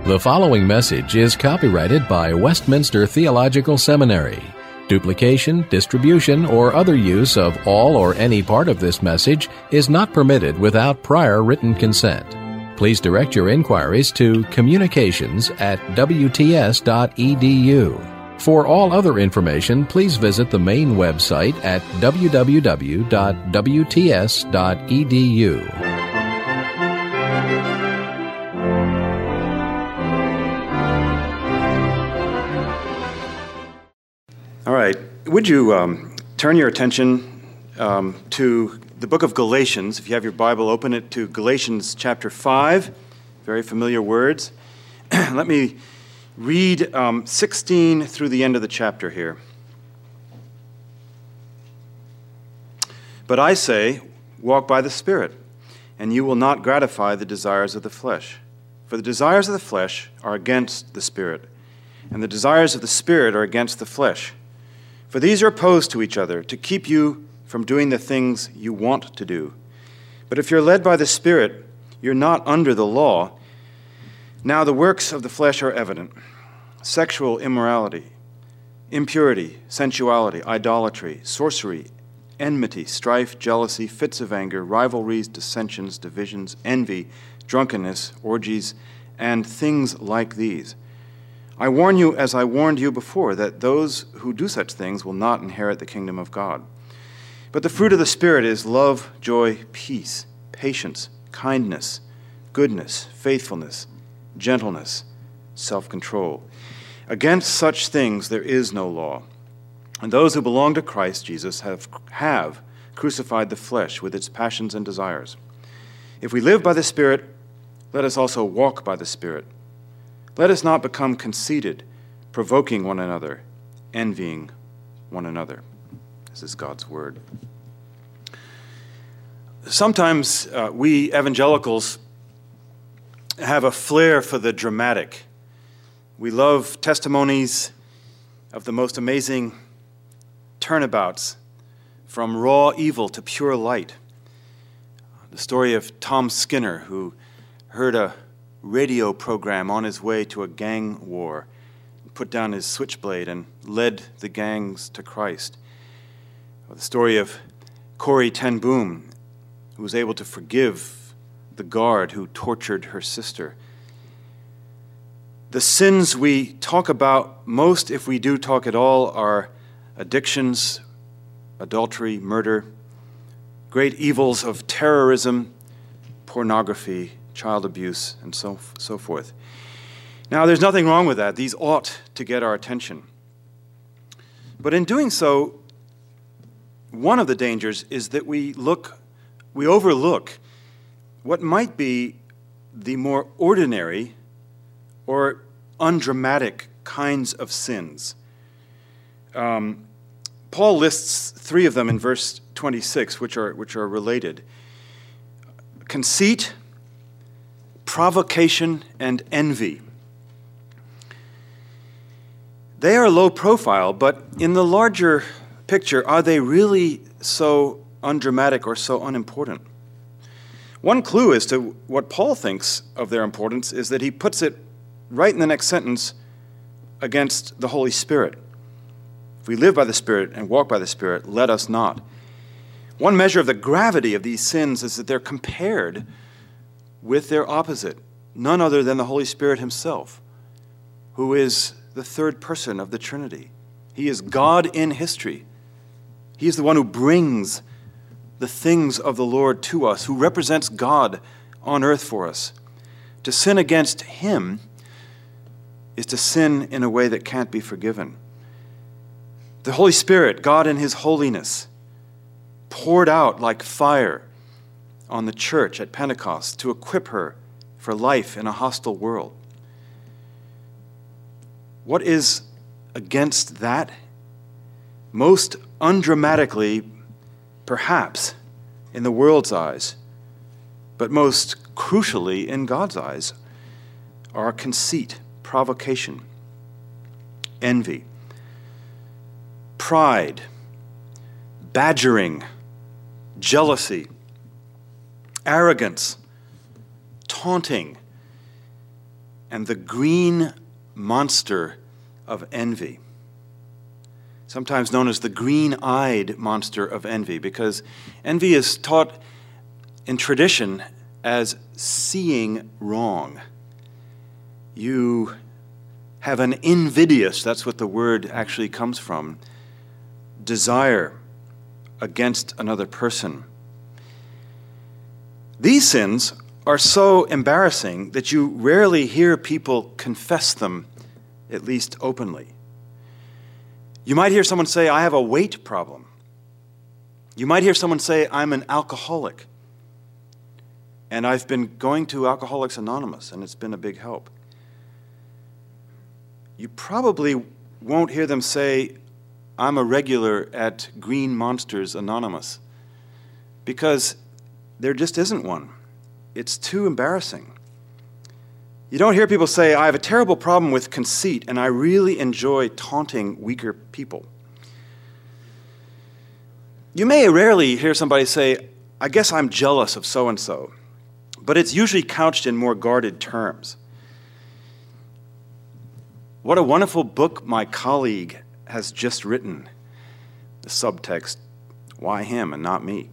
The following message is copyrighted by Westminster Theological Seminary. Duplication, distribution, or other use of all or any part of this message is not permitted without prior written consent. Please direct your inquiries to communications@wts.edu. For all other information, please visit the main website at www.wts.edu. All right, would you turn your attention to the book of Galatians? If you have your Bible, open it to Galatians chapter 5, very familiar words. Let me read 16 through the end of the chapter here. But I say, walk by the Spirit, and you will not gratify the desires of the flesh. For the desires of the flesh are against the Spirit, and the desires of the Spirit are against the flesh. For these are opposed to each other, to keep you from doing the things you want to do. But if you're led by the Spirit, you're not under the law. Now the works of the flesh are evident: sexual immorality, impurity, sensuality, idolatry, sorcery, enmity, strife, jealousy, fits of anger, rivalries, dissensions, divisions, envy, drunkenness, orgies, and things like these. I warn you, as I warned you before, that those who do such things will not inherit the kingdom of God. But the fruit of the Spirit is love, joy, peace, patience, kindness, goodness, faithfulness, gentleness, self-control. Against such things there is no law. And those who belong to Christ Jesus have crucified the flesh with its passions and desires. If we live by the Spirit, let us also walk by the Spirit. Let us not become conceited, provoking one another, envying one another. This is God's word. Sometimes we evangelicals have a flair for the dramatic. We love testimonies of the most amazing turnabouts, from raw evil to pure light. The story of Tom Skinner, who heard a radio program on his way to a gang war, put down his switchblade and led the gangs to Christ. Or the story of Corrie ten Boom, who was able to forgive the guard who tortured her sister. The sins we talk about most, if we do talk at all, are addictions, adultery, murder, great evils of terrorism, pornography, child abuse, and so forth. Now, there's nothing wrong with that. These ought to get our attention. But in doing so, one of the dangers is that we overlook what might be the more ordinary or undramatic kinds of sins. Paul lists three of them in verse 26, which are related: conceit, provocation, and envy. They are low profile, but in the larger picture, are they really so undramatic or so unimportant? One clue as to what Paul thinks of their importance is that he puts it right in the next sentence against the Holy Spirit. If we live by the Spirit and walk by the Spirit, let us not. One measure of the gravity of these sins is that they're compared with their opposite, none other than the Holy Spirit himself, who is the third person of the Trinity. He is God in history. He is the one who brings the things of the Lord to us, who represents God on earth for us. To sin against him is to sin in a way that can't be forgiven. The Holy Spirit, God in his holiness, poured out like fire on the church at Pentecost to equip her for life in a hostile world. What is against that? Most undramatically, perhaps, in the world's eyes, but most crucially in God's eyes, are conceit, provocation, envy, pride, badgering, jealousy, arrogance, taunting, and the green monster of envy. Sometimes known as the green-eyed monster of envy, because envy is taught in tradition as seeing wrong. You have an invidious, that's what the word actually comes from, desire against another person. These sins are so embarrassing that you rarely hear people confess them, at least openly. You might hear someone say, I have a weight problem. You might hear someone say, I'm an alcoholic. And I've been going to Alcoholics Anonymous, and it's been a big help. You probably won't hear them say, I'm a regular at Green Monsters Anonymous, because there just isn't one. It's too embarrassing. You don't hear people say, I have a terrible problem with conceit, and I really enjoy taunting weaker people. You may rarely hear somebody say, I guess I'm jealous of so-and-so, but it's usually couched in more guarded terms. What a wonderful book my colleague has just written. The subtext, why him and not me?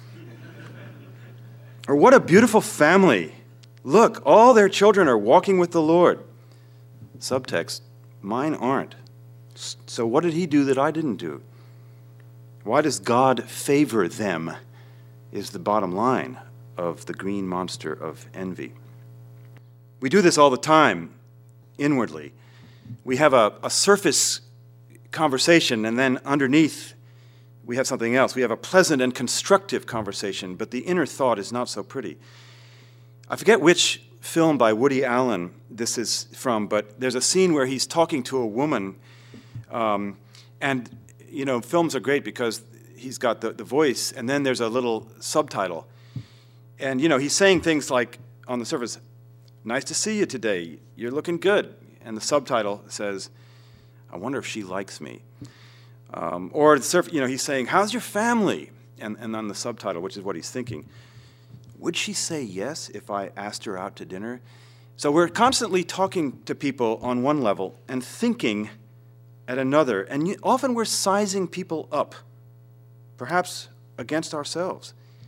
Or what a beautiful family. Look, all their children are walking with the Lord. Subtext, mine aren't. So what did he do that I didn't do? Why does God favor them is the bottom line of the green monster of envy. We do this all the time, inwardly. We have a surface conversation, and then underneath we have something else. We have a pleasant and constructive conversation, but the inner thought is not so pretty. I forget which film by Woody Allen this is from, but there's a scene where he's talking to a woman, and, you know, films are great because he's got the voice, and then there's a little subtitle. And, you know, he's saying things like, on the surface, nice to see you today, you're looking good. And the subtitle says, I wonder if she likes me. Or, you know, he's saying, how's your family? And on the subtitle, which is what he's thinking, would she say yes if I asked her out to dinner? So we're constantly talking to people on one level and thinking at another. And often we're sizing people up, perhaps against ourselves.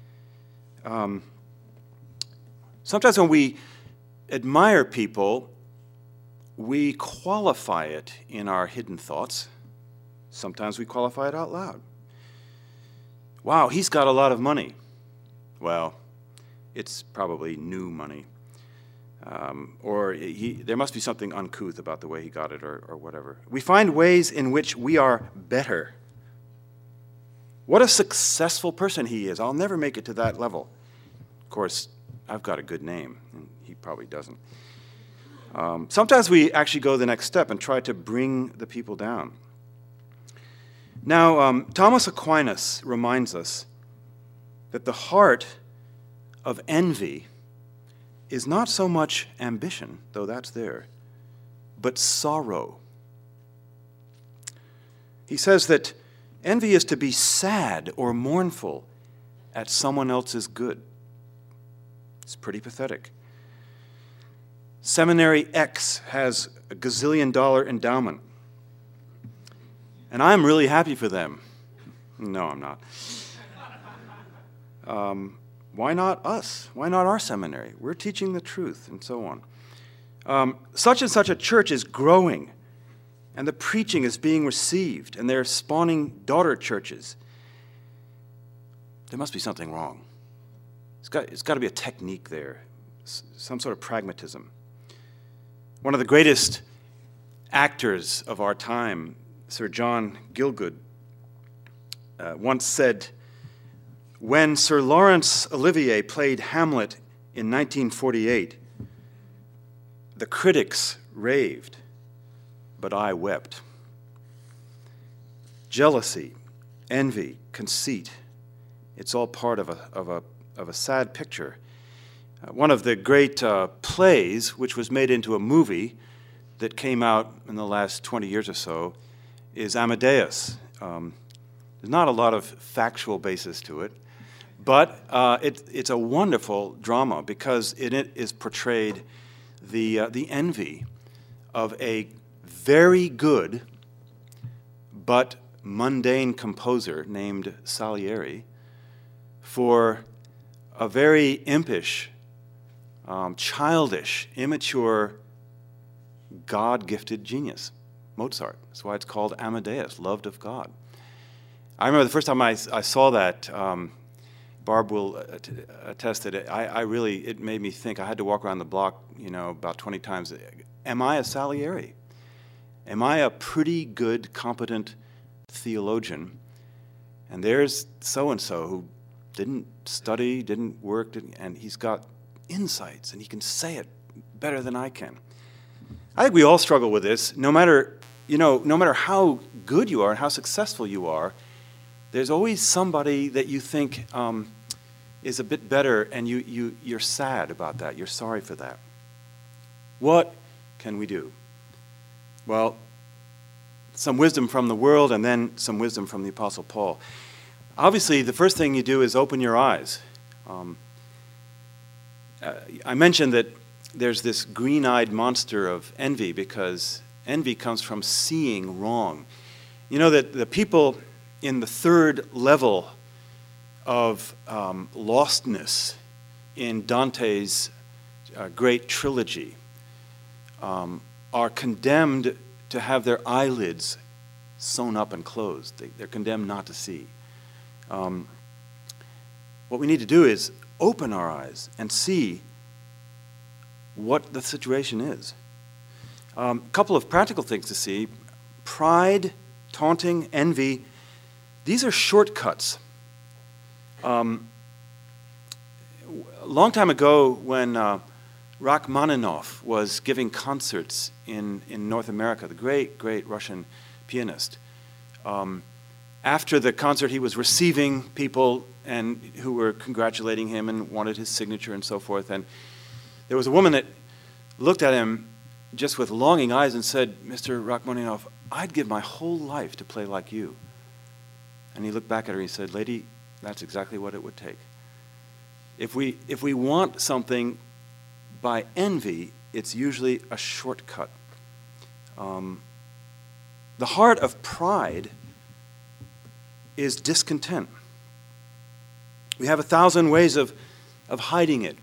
Sometimes when we admire people, we qualify it in our hidden thoughts. Sometimes we qualify it out loud. Wow, he's got a lot of money. Well, it's probably new money. Or there must be something uncouth about the way he got it, or whatever. We find ways in which we are better. What a successful person he is. I'll never make it to that level. Of course, I've got a good name, and he probably doesn't. Sometimes we actually go the next step and try to bring the people down. Now, Thomas Aquinas reminds us that the heart of envy is not so much ambition, though that's there, but sorrow. He says that envy is to be sad or mournful at someone else's good. It's pretty pathetic. Seminary X has a gazillion-dollar endowment, and I'm really happy for them. No, I'm not. Why not us? Why not our seminary? We're teaching the truth, and so on. Such and such a church is growing, and the preaching is being received, and they're spawning daughter churches. There must be something wrong. It's got to be a technique there, some sort of pragmatism. One of the greatest actors of our time, Sir John Gielgud, once said, when Sir Laurence Olivier played Hamlet in 1948, the critics raved, but I wept. Jealousy, envy, conceit, it's all part of a sad picture. One of the great plays, which was made into a movie that came out in the last 20 years or so, is Amadeus. There's not a lot of factual basis to it, but it's a wonderful drama because in it is portrayed the envy of a very good but mundane composer named Salieri for a very impish, childish, immature, God-gifted genius, Mozart. That's why it's called Amadeus, loved of God. I remember the first time I saw that, Barb will attest that it made me think. I had to walk around the block, about 20 times. Am I a Salieri? Am I a pretty good, competent theologian? And there's so-and-so who didn't study, didn't work, and he's got insights, and he can say it better than I can. I think we all struggle with this. No matter how good you are and how successful you are, there's always somebody that you think is a bit better, and you're sad about that. You're sorry for that. What can we do? Well, some wisdom from the world and then some wisdom from the Apostle Paul. Obviously, the first thing you do is open your eyes. I mentioned that there's this green-eyed monster of envy because envy comes from seeing wrong. You know that the people in the third level of lostness in Dante's great trilogy are condemned to have their eyelids sewn up and closed. They're condemned not to see. What we need to do is open our eyes and see what the situation is. A couple of practical things to see. Pride, taunting, envy, these are shortcuts. A long time ago when Rachmaninoff was giving concerts in North America, the great Russian pianist. After the concert, he was receiving people and who were congratulating him and wanted his signature and so forth. And there was a woman that looked at him just with longing eyes and said, "Mr. Rachmaninoff, I'd give my whole life to play like you." And he looked back at her and he said, "Lady, that's exactly what it would take." If we want something by envy, it's usually a shortcut. The heart of pride is discontent. We have 1,000 ways of hiding it.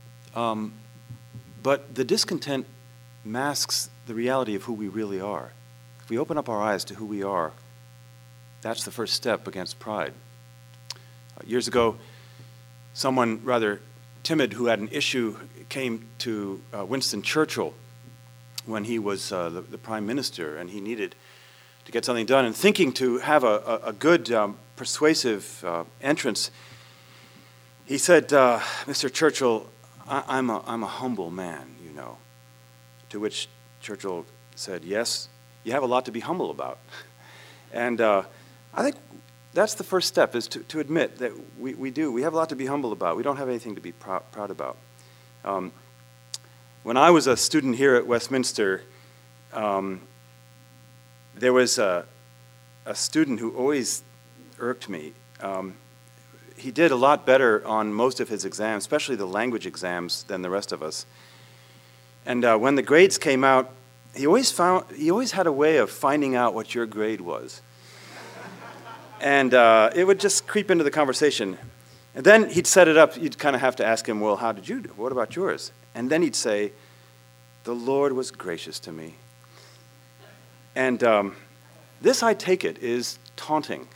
But the discontent masks the reality of who we really are. If we open up our eyes to who we are, that's the first step against pride. Years ago, someone rather timid who had an issue came to Winston Churchill when he was the prime minister, and he needed to get something done. And thinking to have a good, persuasive entrance, he said, "Mr. Churchill, I'm a humble man, you know." To which Churchill said, "Yes, you have a lot to be humble about." And I think that's the first step, is to admit that we do. We have a lot to be humble about. We don't have anything to be proud about. When I was a student here at Westminster, there was a student who always irked me. He did a lot better on most of his exams, especially the language exams, than the rest of us. And when the grades came out, he always had a way of finding out what your grade was. And it would just creep into the conversation. And then he'd set it up. You'd kind of have to ask him, "Well, how did you do? What about yours?" And then he'd say, "The Lord was gracious to me." And this, I take it, is taunting.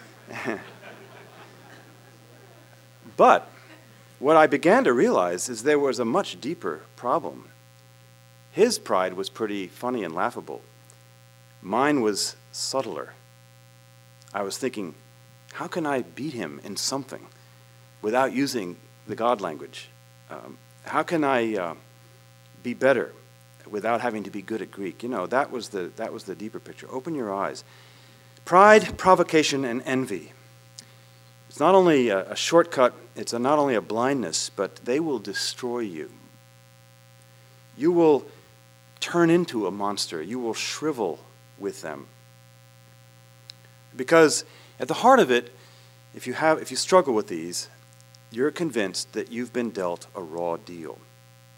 But what I began to realize is there was a much deeper problem. His pride was pretty funny and laughable. Mine was subtler. I was thinking, how can I beat him in something without using the God language? How can I be better without having to be good at Greek? You know, that was the deeper picture. Open your eyes. Pride, provocation, and envy. It's not only a shortcut, it's not only a blindness, but they will destroy you. You will turn into a monster. You will shrivel with them. Because at the heart of it, if you struggle with these, you're convinced that you've been dealt a raw deal.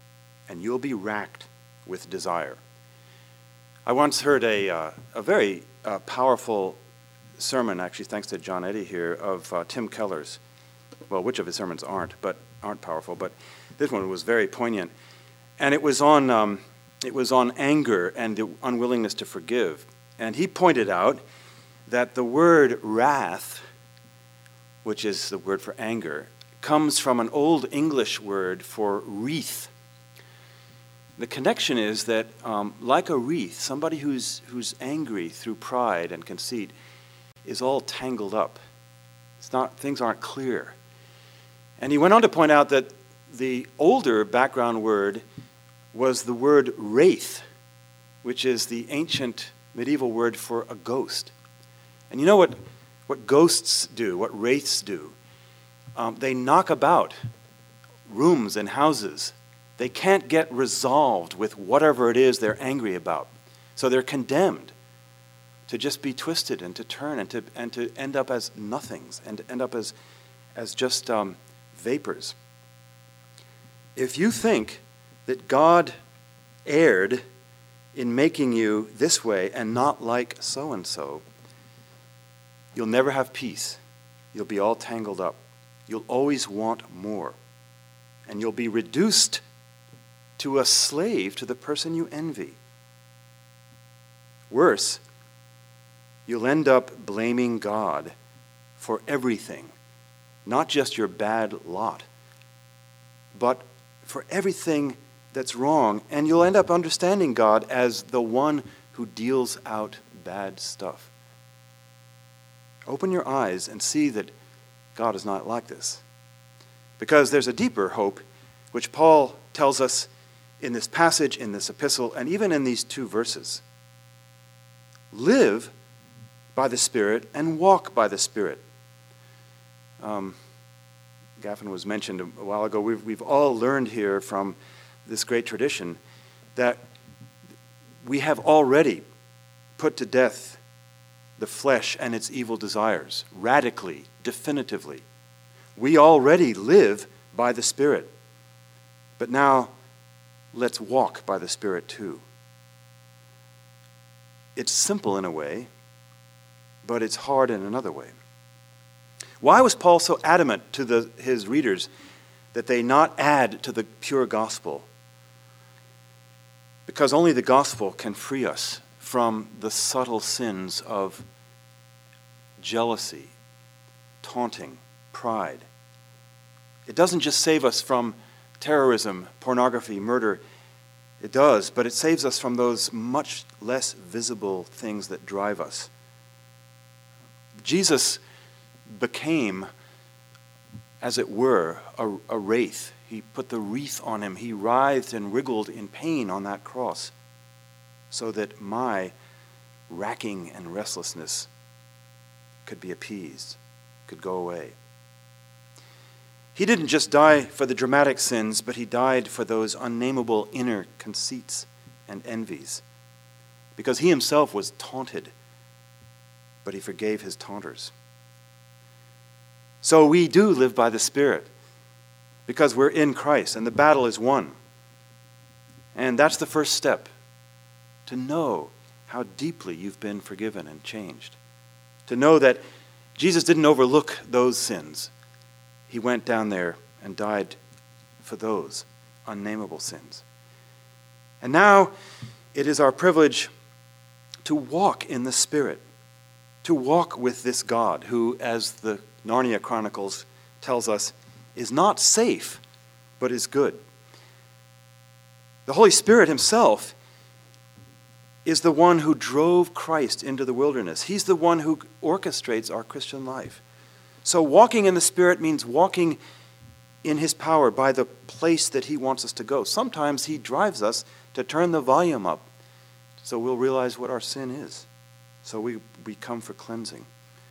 and you'll be racked with desire. I once heard a very powerful sermon, actually thanks to John Eddy here, of Tim Keller's. Well, which of his sermons aren't powerful, but this one was very poignant. And it was on anger and the unwillingness to forgive. And he pointed out that the word wrath, which is the word for anger, comes from an old English word for wreath. The connection is that, like a wreath, somebody who's angry through pride and conceit is all tangled up. Things aren't clear. And he went on to point out that the older background word was the word wraith, which is the ancient medieval word for a ghost. And you know what ghosts do, what wraiths do? They knock about rooms and houses. They can't get resolved with whatever it is they're angry about. So they're condemned to just be twisted and to turn and to end up as nothings and to end up as just vapors. If you think that God erred in making you this way and not like so-and-so, you'll never have peace. You'll be all tangled up. You'll always want more. And you'll be reduced to a slave to the person you envy. Worse, you'll end up blaming God for everything, not just your bad lot, but for everything that's wrong. And you'll end up understanding God as the one who deals out bad stuff. Open your eyes and see that God is not like this. Because there's a deeper hope, which Paul tells us in this passage, in this epistle, and even in these two verses. Live by the Spirit and walk by the Spirit. Gaffin was mentioned a while ago. We've all learned here from this great tradition that we have already put to death the flesh and its evil desires, radically, definitively. We already live by the Spirit. But now, let's walk by the Spirit too. It's simple in a way, but it's hard in another way. Why was Paul so adamant to his readers that they not add to the pure gospel? Because only the gospel can free us from the subtle sins of jealousy, taunting, pride. It doesn't just save us from terrorism, pornography, murder. It does, but it saves us from those much less visible things that drive us. Jesus became, as it were, a wraith. He put the wreath on him. He writhed and wriggled in pain on that cross so that my racking and restlessness could be appeased, could go away. He didn't just die for the dramatic sins, but he died for those unnameable inner conceits and envies. Because he himself was taunted, but he forgave his taunters. So we do live by the Spirit, because we're in Christ, and the battle is won. And that's the first step, to know how deeply you've been forgiven and changed. To know that Jesus didn't overlook those sins. He went down there and died for those unnameable sins. And now it is our privilege to walk in the Spirit, to walk with this God who, as the Narnia Chronicles tells us, is not safe, but is good. The Holy Spirit himself is the one who drove Christ into the wilderness. He's the one who orchestrates our Christian life. So walking in the Spirit means walking in his power by the place that he wants us to go. Sometimes he drives us to turn the volume up so we'll realize what our sin is. So we come for cleansing.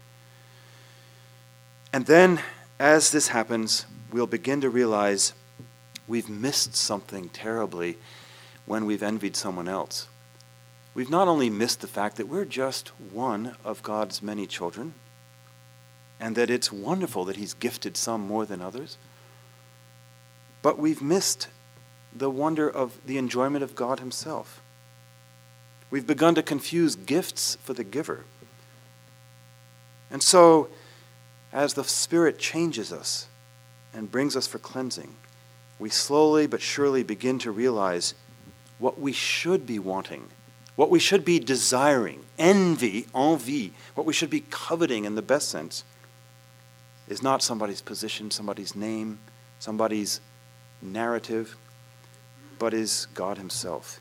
And then, as this happens, we'll begin to realize we've missed something terribly when we've envied someone else. We've not only missed the fact that we're just one of God's many children, and that it's wonderful that he's gifted some more than others, but we've missed the wonder of the enjoyment of God himself. We've begun to confuse gifts for the giver. And so, as the Spirit changes us and brings us for cleansing, we slowly but surely begin to realize what we should be wanting, what we should be desiring, envie, what we should be coveting in the best sense, is not somebody's position, somebody's name, somebody's narrative, but is God himself.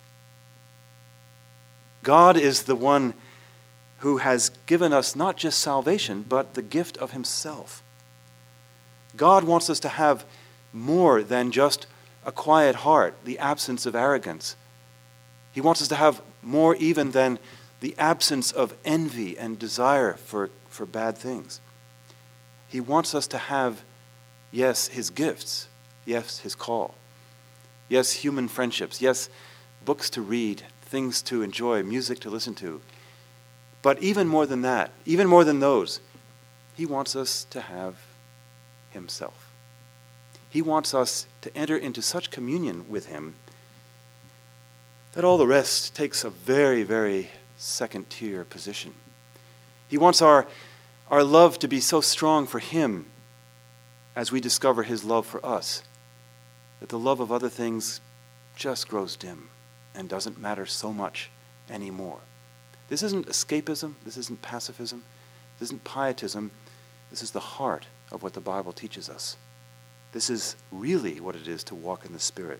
God is the one who has given us not just salvation, but the gift of himself. God wants us to have more than just a quiet heart, the absence of arrogance. He wants us to have more even than the absence of envy and desire for bad things. He wants us to have, yes, his gifts, yes, his call, yes, human friendships, yes, books to read, things to enjoy, music to listen to. But even more than that, even more than those, he wants us to have himself. He wants us to enter into such communion with him that all the rest takes a very, very second-tier position. He wants our love to be so strong for him as we discover his love for us, that the love of other things just grows dim and doesn't matter so much anymore. This isn't escapism, this isn't pacifism, this isn't pietism, this is the heart of what the Bible teaches us. This is really what it is to walk in the Spirit.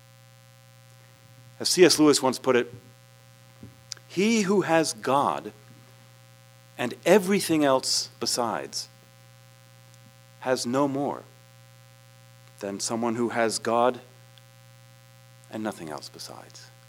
As C.S. Lewis once put it, he who has God and everything else besides has no more than someone who has God and nothing else besides.